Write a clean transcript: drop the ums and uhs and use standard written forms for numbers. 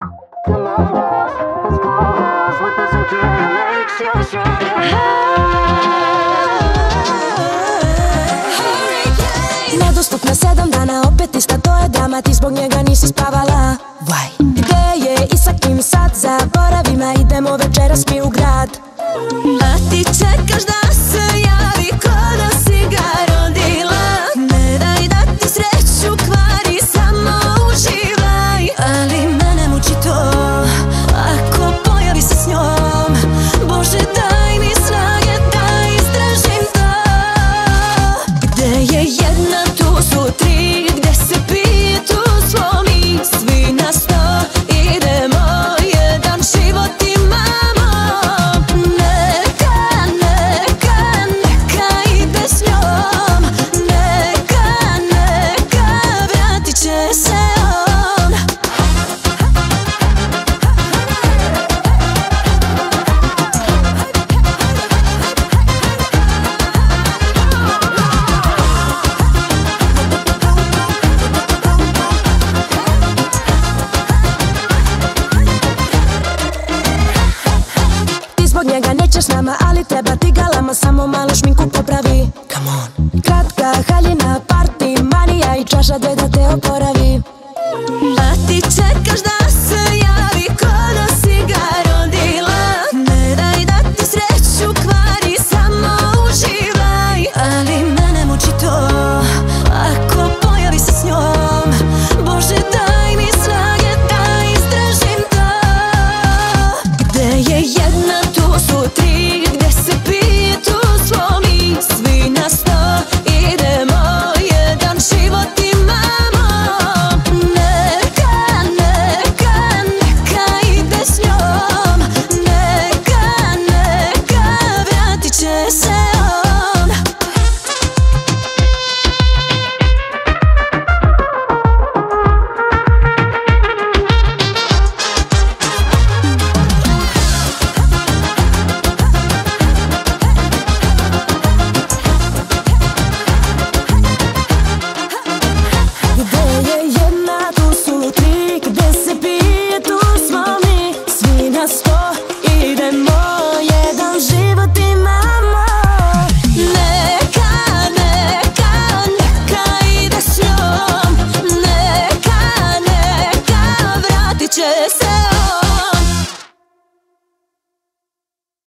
Nedostupna 7 dana, opet ista, to je drama. Ti zbog njega nisi spavala. Gde je i sa kim sad? Zaboravima, idemo večeras mi u grad. A ti čekaš da se javi ko da si ga rodila. Ne daj da ti sreću kvari, samo uživaj. Ali mene muči to, ako pojavi se s njom. Bože, daj mi snage da istražim to. Gde je jedna, tu su tri. Gde se pije, tu smo mi. Svi na sto, idemo, jedan život imamo. Neka i bez njom. Neka, vratit će se on. Ti zbog njega nećeš nama, ali treba ti galama, samo malo šminku popravi. Kratka haljina, party, manija i čaša dve da te oporavi.